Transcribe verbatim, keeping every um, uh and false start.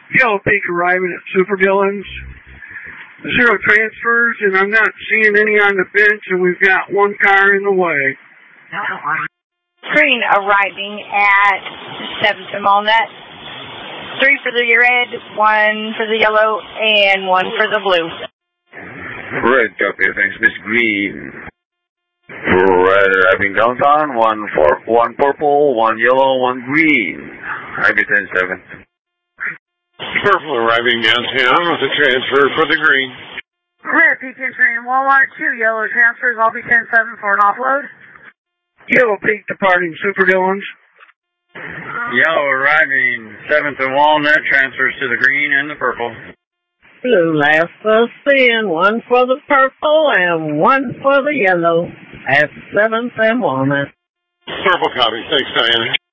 Yellow Peak arriving at Super Dillons. Zero transfers, and I'm not seeing any on the bench, and we've got one car in the way. Green arriving at seventh and Walnut. Three for the red, one for the yellow, and one for the blue. Red copy, thanks, Miss Green. Red arriving downtown, one for one purple, one yellow, one green. I B ten seven. Purple arriving downtown with a transfer for the green. Red Peak entering Walmart, two yellow transfers, all B ten seven for an offload. Yellow Peak departing Super Dillons. Yellow arriving seventh and Walnut, transfers to the green and the purple. Blue last for spin, one for the purple and one for the yellow at seventh and Walnut. Purple copy, thanks, Diana.